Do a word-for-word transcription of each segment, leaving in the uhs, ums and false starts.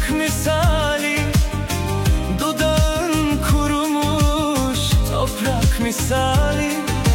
Sıcak misali, dudağın kurumuş toprak misali.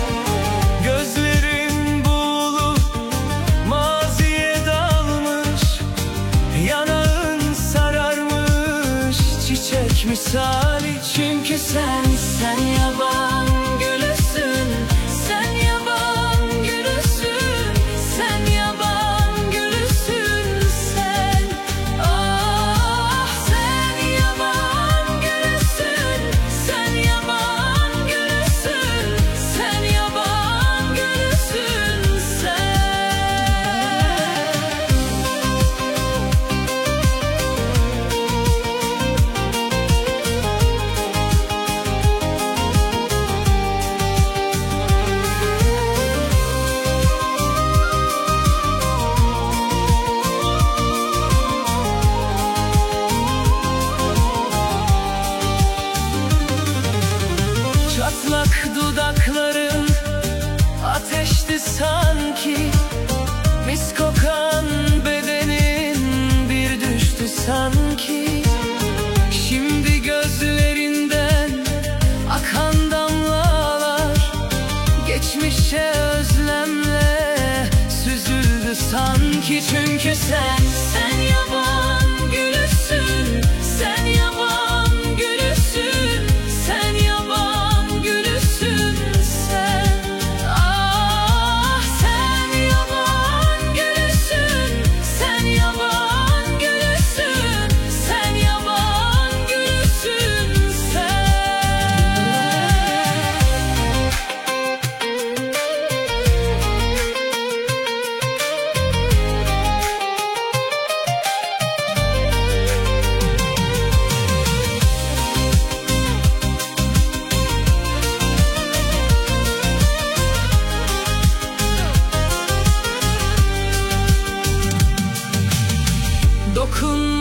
Gözlerin buğulu, maziye dalmış, yanağın sararmış çiçek misali. Çünkü sen, sen yaban gülüsün, sen yaban gülüsün, sen yaban gülüsün sen. Ah, sen yaban gülüsün, sen yaban gülüsün, sen yaban gülüsün sen. Çatlak dudakların ateşti sanki, mis kokan bedenin bir düştü sanki. Şimdi gözlerinden akan damlalar geçmişe özlemle süzüldü sanki. Çünkü sen, sen yaban gülüsün, sen yaban gülüsün, sen yaban gülüsün sen. Ah, sen yaban gülüsün, sen yaban gülüsün, sen yaban gülüsün sen.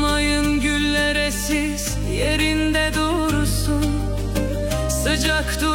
Dokunmayın güllere siz, yerinde dursun. Sıcak dur